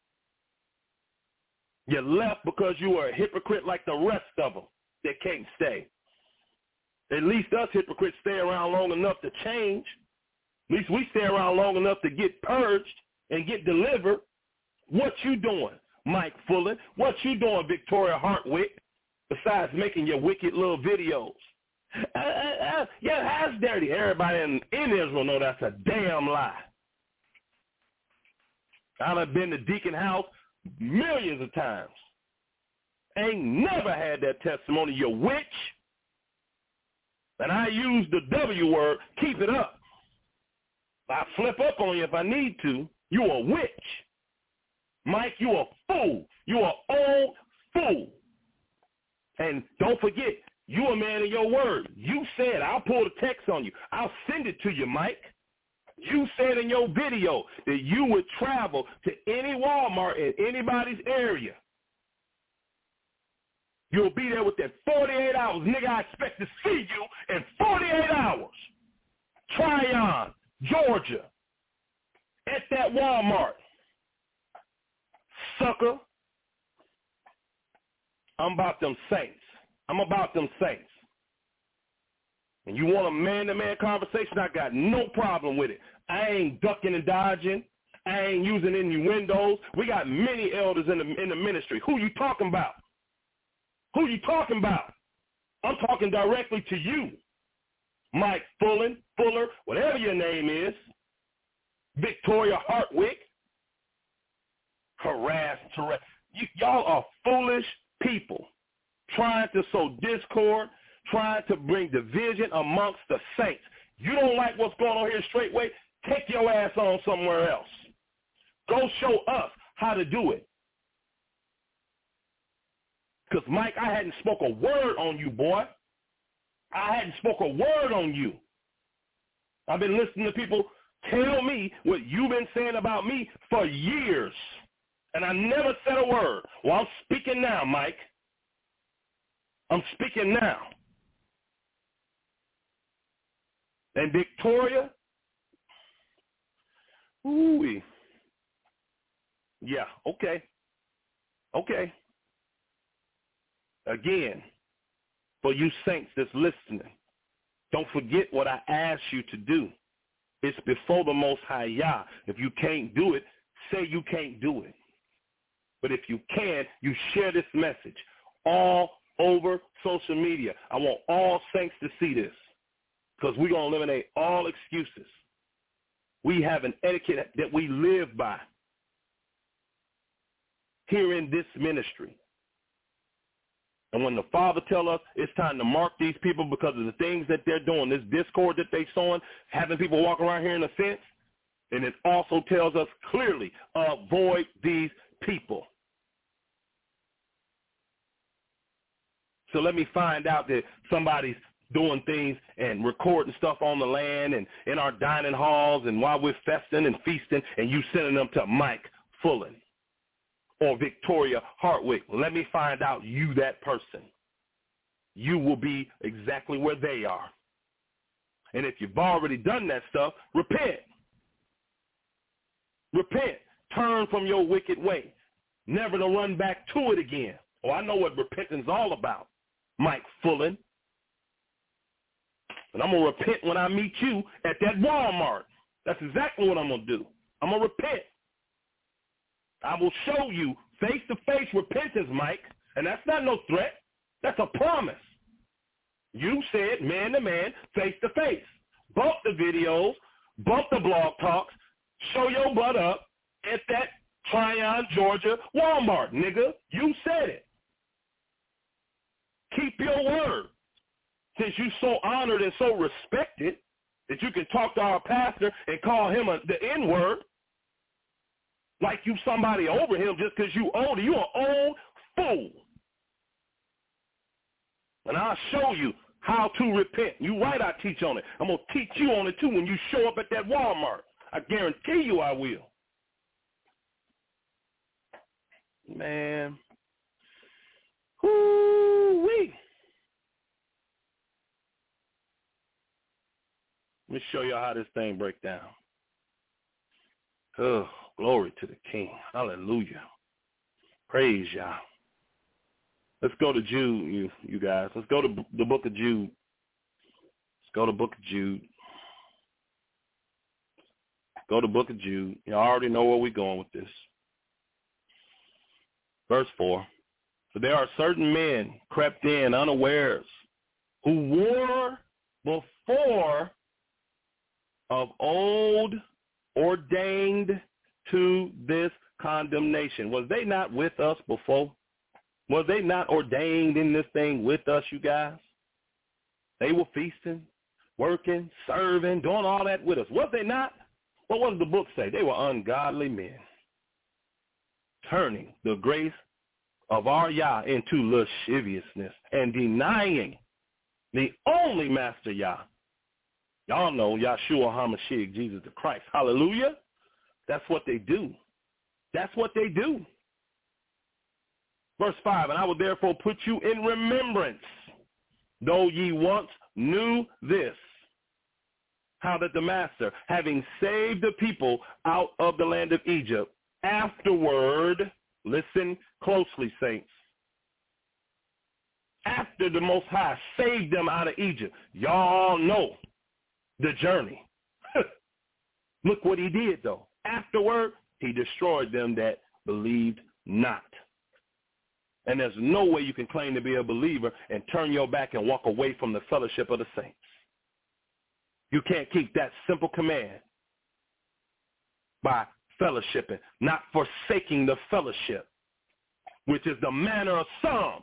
You left because you were a hypocrite like the rest of them that can't stay. At least us hypocrites stay around long enough to change. At least we stay around long enough to get purged and get delivered. What you doing, Mike Fullen? What you doing, Victoria Hartwick, besides making your wicked little videos? Uh, uh, uh, yeah, that's dirty. Everybody in, in Israel know that's a damn lie. I've been to Deacon House millions of times. Ain't never had that testimony, you witch. And I use the W word, keep it up. I flip up on you if I need to. You a witch. Mike, you a fool. You a old fool. And don't forget, you a man of your word. You said, I'll pull the text on you. I'll send it to you, Mike. You said in your video that you would travel to any Walmart in anybody's area. You'll be there within forty-eight hours. Nigga, I expect to see you in forty-eight hours. Tryon, Georgia, at that Walmart. sucker. I'm about them saints. I'm about them saints. And you want a man-to-man conversation, I got no problem with it. I ain't ducking and dodging. I ain't using innuendos. We got many elders in the in the ministry. Who you talking about? Who you talking about? I'm talking directly to you. Mike Fullen, Fuller, whatever your name is. Victoria Hartwick. Harass, harass. You, y'all are foolish people trying to sow discord, trying to bring division amongst the saints. You don't like what's going on here straightway? Take your ass on somewhere else. Go show us how to do it. Because, Mike, I hadn't spoke a word on you, boy. I hadn't spoke a word on you. I've been listening to people tell me what you've been saying about me for years, and I never said a word. Well, I'm speaking now, Mike. I'm speaking now. And Victoria, ooh, yeah, okay, okay. Again, for you saints that's listening, don't forget what I asked you to do. It's before the Most High Yah. If you can't do it, say you can't do it. But if you can, you share this message all over social media. I want all saints to see this because we're going to eliminate all excuses. We have an etiquette that we live by here in this ministry. And when the Father tells us it's time to mark these people because of the things that they're doing, this discord that they're sowing, having people walk around here in a fence, and it also tells us clearly, avoid these people. So let me find out that somebody's doing things and recording stuff on the land and in our dining halls and while we're festing and feasting, and you sending them to Mike Fullen or Victoria Hartwick. Let me find out you that person. You will be exactly where they are. And if you've already done that stuff, repent. Repent. Turn from your wicked way. Never to run back to it again. Oh, I know what repentance is all about, Mike Fullen. And I'm going to repent when I meet you at that Walmart. That's exactly what I'm going to do. I'm going to repent. I will show you face-to-face repentance, Mike, and that's not no threat. That's a promise. You said man-to-man, face-to-face. Bump the videos, bump the blog talks, show your butt up at that Tryon, Georgia Walmart, nigga. You said it. Keep your word. Since you so honored and so respected that you can talk to our pastor and call him a, the N-word, like you somebody over him just because you older. You an old fool. And I'll show you how to repent. You right, I teach on it. I'm going to teach you on it too when you show up at that Walmart. I guarantee you I will. Man. Whoo-wee. Let me show you how this thing breaks down. Oh, glory to the King. Hallelujah. Praise Yah. Let's go to Jude, you, you guys. Let's go to the book of Jude. Let's go to the book of Jude. Go to the book of Jude. You already know where we're going with this. Verse four. So there are certain men crept in unawares who were before of old ordained to this condemnation. Was they not with us before? Was they not ordained in this thing with us, you guys? They were feasting, working, serving, doing all that with us. Was they not? What does the book say? They were ungodly men, turning the grace of our Yah into lasciviousness and denying the only master Yah. Y'all know Yahshua HaMashiach, Jesus the Christ. Hallelujah. That's what they do. That's what they do. Verse five, and I will therefore put you in remembrance, though ye once knew this, how that the master, having saved the people out of the land of Egypt, afterward, listen closely, saints. After the Most High saved them out of Egypt, y'all know the journey. Look what he did, though. Afterward, he destroyed them that believed not. And there's no way you can claim to be a believer and turn your back and walk away from the fellowship of the saints. You can't keep that simple command by fellowshipping, not forsaking the fellowship, which is the manner of some.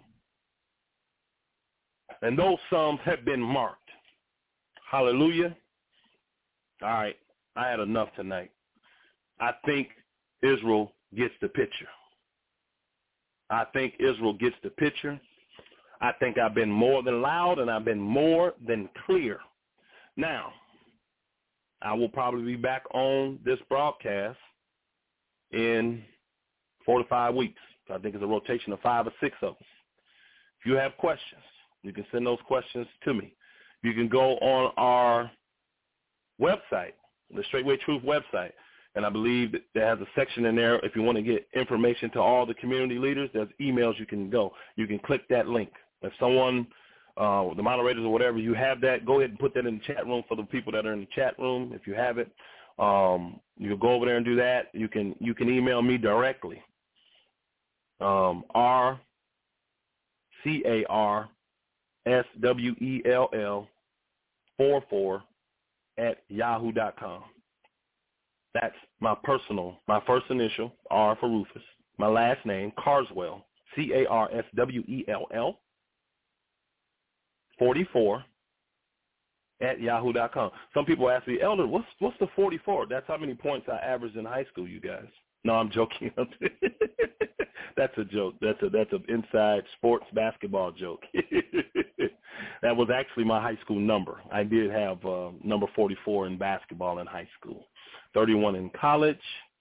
And those psalms have been marked. Hallelujah. All right, I had enough tonight. I think Israel gets the picture. I think Israel gets the picture. I think I've been more than loud and I've been more than clear. Now, I will probably be back on this broadcast in four to five weeks. I think it's a rotation of five or six of us. If you have questions, you can send those questions to me. You can go on our website, the Straightway Truth website, and I believe that there has a section in there if you want to get information to all the community leaders. There's emails you can go. You can click that link. If someone, uh, the moderators or whatever, you have that, go ahead and put that in the chat room for the people that are in the chat room. If you have it, um, you can go over there and do that. You can you can email me directly. Um, R C A R S W E L L four four at yahoo dot com. That's my personal, my first initial, R for Rufus. My last name, Carswell, C A R S W E L L, forty-four at yahoo dot com. Some people ask me, Elder, what's what's the forty-four? That's how many points I averaged in high school, you guys. No, I'm joking. That's a joke. That's a that's an inside sports basketball joke. That was actually my high school number. I did have uh, number forty-four in basketball in high school, thirty-one in college,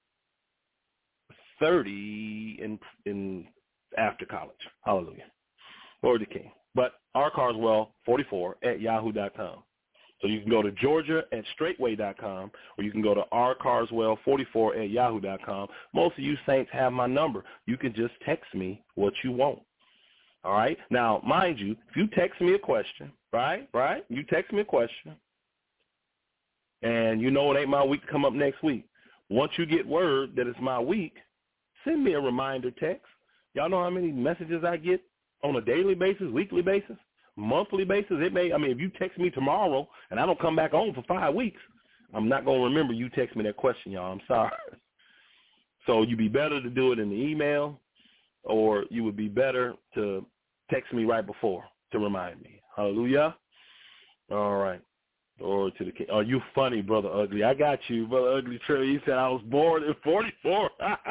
thirty in in after college. Hallelujah. Glory to King. But R Carswell forty-four at yahoo dot com. So you can go to Georgia at straightway dot com, or you can go to R Carswell forty-four at yahoo dot com. Most of you saints have my number. You can just text me what you want. All right? Now, mind you, if you text me a question, right, right, you text me a question, and you know it ain't my week to come up next week. Once you get word that it's my week, send me a reminder text. Y'all know how many messages I get on a daily basis, weekly basis, monthly basis? It may, I mean, if you text me tomorrow and I don't come back on for five weeks, I'm not going to remember you text me that question, y'all. I'm sorry. So you'd be better to do it in the email, or you would be better to text me right before to remind me. Hallelujah. All right. Glory to the King. Oh, you funny, Brother Ugly. I got you, Brother Ugly Trey. He said I was born in forty-four.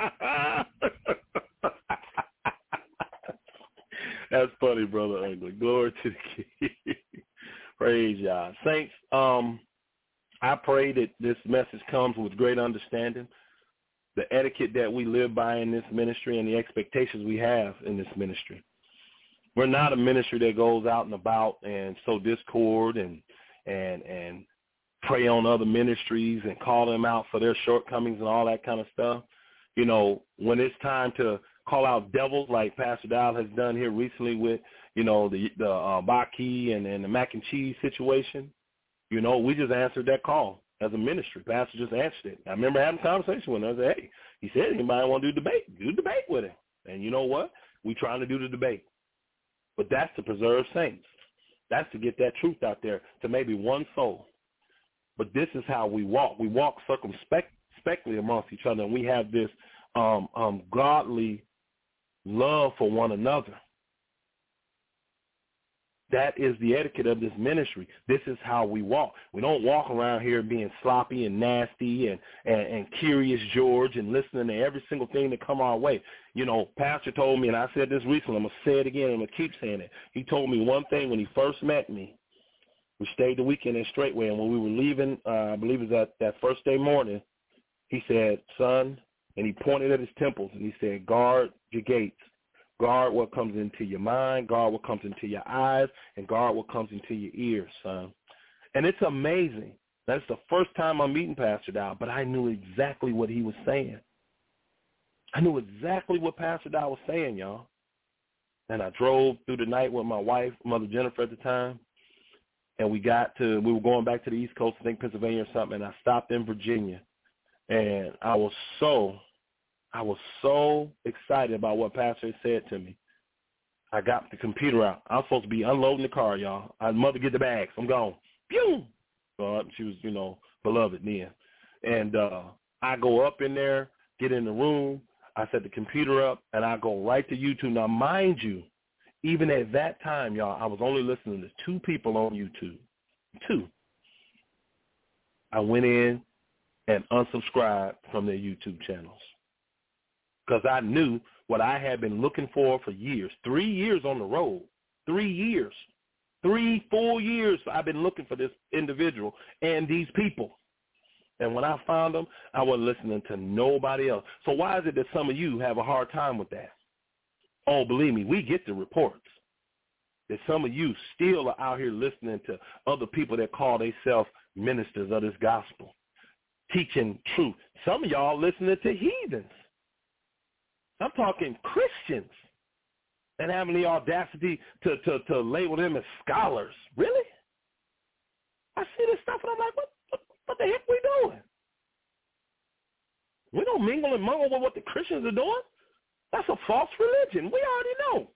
That's funny, Brother Ugly. Glory to the King. Praise y'all. Saints, um, I pray that this message comes with great understanding, the etiquette that we live by in this ministry and the expectations we have in this ministry. We're not a ministry that goes out and about and sow discord and and and prey on other ministries and call them out for their shortcomings and all that kind of stuff. You know, when it's time to call out devils like Pastor Dial has done here recently with, you know, the the uh, Baki and, and the mac and cheese situation, you know, we just answered that call as a ministry. Pastor just answered it. I remember having a conversation with him. I said, hey, he said, anybody want to do debate? Do debate with him. And you know what? We trying to do the debate. But that's to preserve saints. That's to get that truth out there to maybe one soul. But this is how we walk. We walk circumspectly amongst each other, and we have this um, um, godly love for one another. That is the etiquette of this ministry. This is how we walk. We don't walk around here being sloppy and nasty and, and, and curious George and listening to every single thing that come our way. You know, Pastor told me, and I said this recently, I'm going to say it again, I'm going to keep saying it. He told me one thing when he first met me. We stayed the weekend in Straightway, and when we were leaving, uh, I believe it was that, that first day morning, he said, son, and he pointed at his temples, and he said, guard your gates. Guard what comes into your mind, guard what comes into your eyes, and guard what comes into your ears, son. And it's amazing. That's the first time I'm meeting Pastor Dow, but I knew exactly what he was saying. I knew exactly what Pastor Dow was saying, y'all. And I drove through the night with my wife, Mother Jennifer at the time, and we got to, we were going back to the East Coast, I think Pennsylvania or something, and I stopped in Virginia. And I was so, I was so excited about what Pastor had said to me. I got the computer out. I was supposed to be unloading the car, y'all. I mother get the bags. I'm gone. Pew! So she was, you know, beloved then. And uh, I go up in there, get in the room. I set the computer up, and I go right to YouTube. Now, mind you, even at that time, y'all, I was only listening to two people on YouTube. Two. I went in and unsubscribed from their YouTube channels because I knew what I had been looking for for years. Three years on the road. Three years. Three, four years I've been looking for this individual and these people. And when I found them, I wasn't listening to nobody else. So why is it that some of you have a hard time with that? Oh, believe me, we get the reports that some of you still are out here listening to other people that call themselves ministers of this gospel, teaching truth. Some of y'all listening to heathens. I'm talking Christians and having the audacity to, to, to label them as scholars. Really? I see this stuff and I'm like, what, what, what the heck we doing? We don't mingle and mungle with what the Christians are doing. That's a false religion. We already know.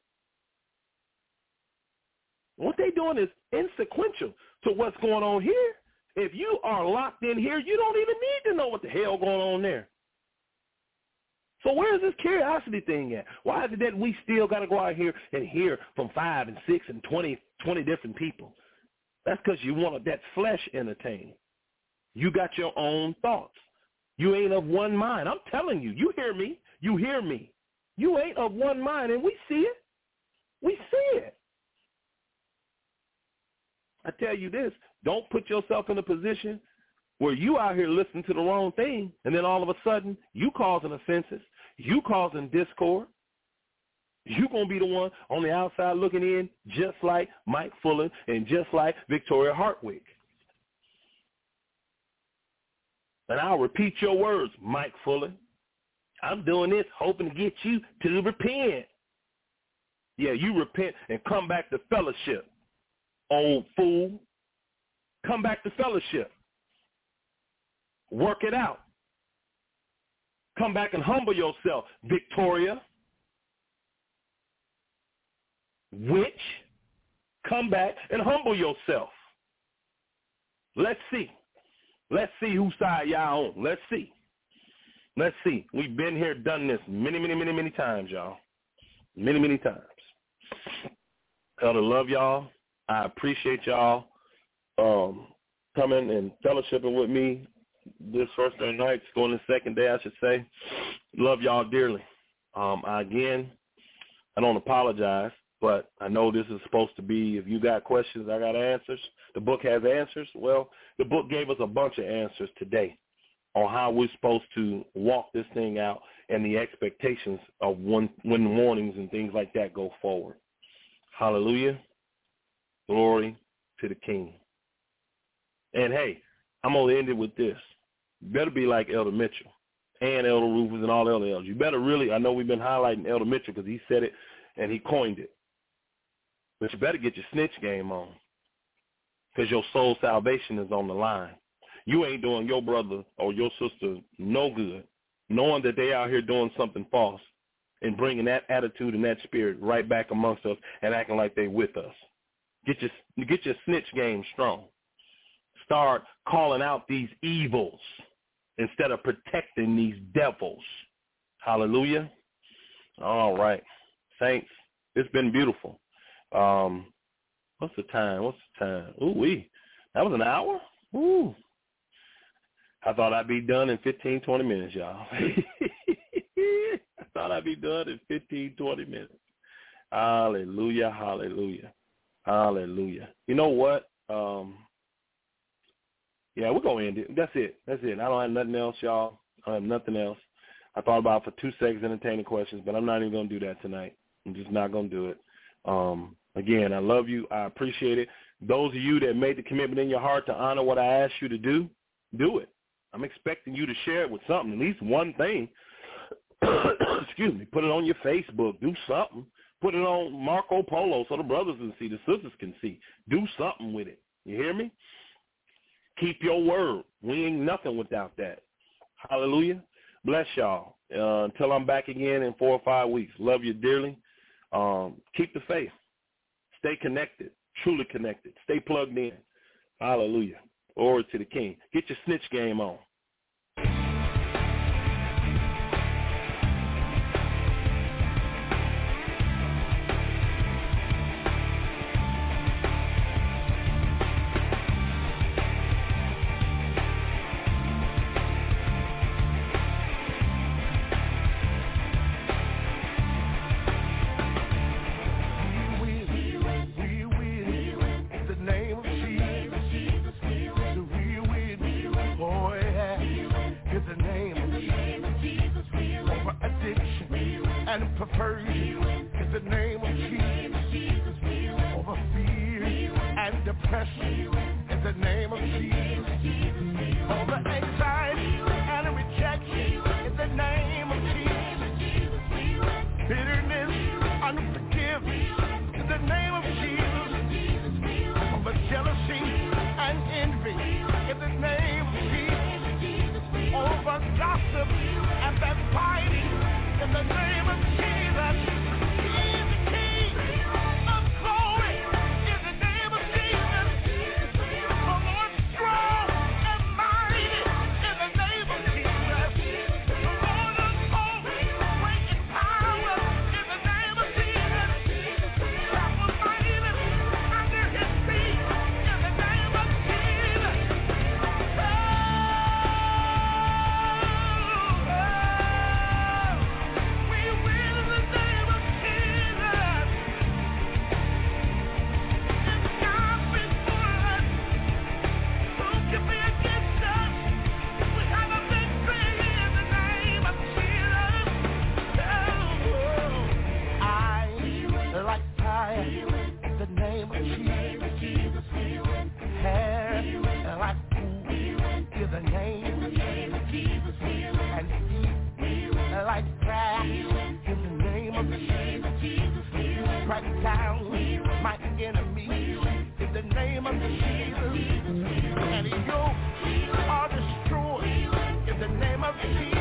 What they're doing is insequential to what's going on here. If you are locked in here, you don't even need to know what the hell going on there. So where is this curiosity thing at? Why is it that we still got to go out here and hear from five and six and twenty, twenty different people? That's because you want that flesh entertained. You got your own thoughts. You ain't of one mind. I'm telling you, you hear me. You hear me. You ain't of one mind, and we see it. We see it. I tell you this, don't put yourself in a position where you out here listening to the wrong thing, and then all of a sudden you causing offenses, you causing discord. You're going to be the one on the outside looking in just like Mike Fuller and just like Victoria Hartwig. And I'll repeat your words, Mike Fuller. I'm doing this hoping to get you to repent. Yeah, you repent and come back to fellowship, old fool. Come back to fellowship. Work it out. Come back and humble yourself, Victoria. Witch, come back and humble yourself. Let's see. Let's see whose side y'all on. Let's see. Let's see. We've been here, done this many, many, many, many times, y'all. Many, many times. Elder, love y'all. I appreciate y'all um, coming and fellowshipping with me this first day night, going the second day, I should say. Love y'all dearly. Um, I, again, I don't apologize, but I know this is supposed to be, if you got questions, I got answers. The book has answers. Well, the book gave us a bunch of answers today on how we're supposed to walk this thing out and the expectations of when, when warnings and things like that go forward. Hallelujah. Glory to the King. And, hey, I'm going to end it with this. You better be like Elder Mitchell and Elder Rufus and all the other elders. You better really, I know we've been highlighting Elder Mitchell because he said it and he coined it. But you better get your snitch game on because your soul salvation is on the line. You ain't doing your brother or your sister no good, knowing that they out here doing something false and bringing that attitude and that spirit right back amongst us and acting like they with us. Get your, get your snitch game strong. Start calling out these evils instead of protecting these devils. Hallelujah. All right. Saints, it's been beautiful. Um, what's the time? What's the time? Ooh-wee. That was an hour? Ooh. I thought I'd be done in fifteen, twenty minutes, y'all. I thought I'd be done in fifteen, twenty minutes. Hallelujah, hallelujah, hallelujah. You know what? Um, yeah, we're going to end it. That's it. That's it. I don't have nothing else, y'all. I don't have nothing else. I thought about for two seconds entertaining questions, but I'm not even going to do that tonight. I'm just not going to do it. Um, again, I love you. I appreciate it. Those of you that made the commitment in your heart to honor what I asked you to do, do it. I'm expecting you to share it with something, at least one thing. excuse me, put it on your Facebook. Do something. Put it on Marco Polo so the brothers can see, the sisters can see. Do something with it. You hear me? Keep your word. We ain't nothing without that. Hallelujah. Bless y'all. Uh, until I'm back again in four or five weeks. Love you dearly. Um, keep the faith. Stay connected, truly connected. Stay plugged in. Hallelujah. Glory to the King. Get your snitch game on. And you are destroyed in the name of Jesus.